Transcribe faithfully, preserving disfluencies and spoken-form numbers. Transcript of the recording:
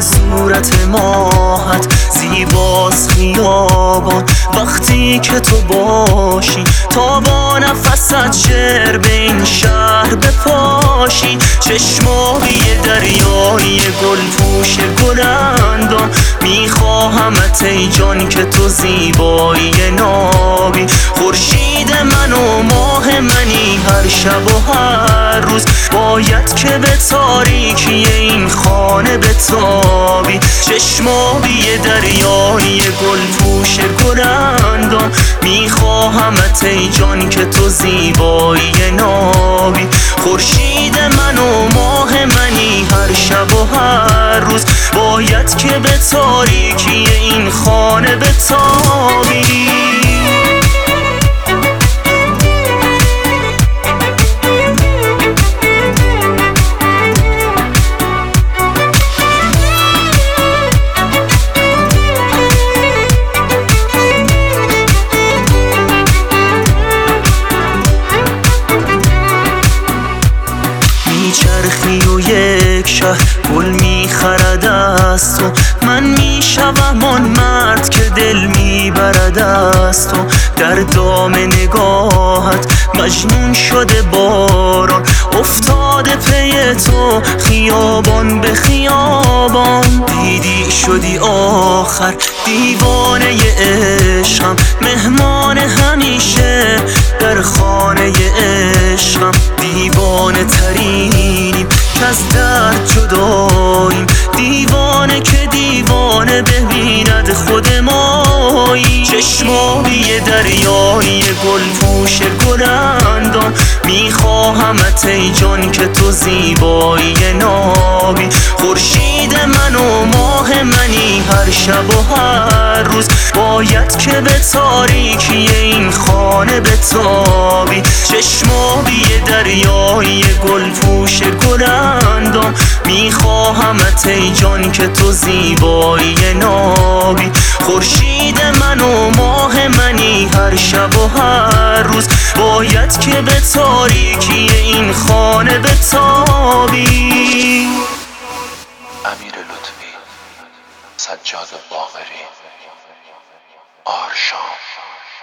صورت ماهت زیباست خیابان وقتی که تو باشی، تا با نفست شعر به این شهر بپاشی. چشمابی دریای گل پوش گلندان، میخواهمت ای جان که تو زیبایی نابی. خورشید من و ماه منی هر شب و هر روز، باید که به تاریکی این خانه بتابی. چشمابی دریای گل پوش گلندان، میخواهمت ای جان که تو زیبایی نابی. خورشید من و ماه منی هر شب و هر روز، باید که به تاریکی این خانه بتابی. میچرخی و یک شهر گل میخرد از تو، من میشوم آن مرد که دل میبرد از تو. در دام نگاهت مجنون شده باران، افتاده پی تو خیابان به خیابان. دیدی شدی آخر دیوانه عشقم، مهمان همیشه در خانه عشقم. دیوانه ترینیم که از درد جداییم، دیوانه که دیوانه ببیند خود مایی. چشمابی دریای گل پوش گلندان، میخواهمت ای جان که تو زیبایی نابی. خورشید من و ماه منی هر شب و هر روز، باید که به تاریکی این خانه بتابی. چشمابی دریای گل پوش گلندان، میخواهمت ای جان که تو زیبایی نابی. خورشید من و ماه منی هر شب و هر روز، باید که به تاریکی این خانه بتابی. امیر لطفی، سجاد باقری، آرشام.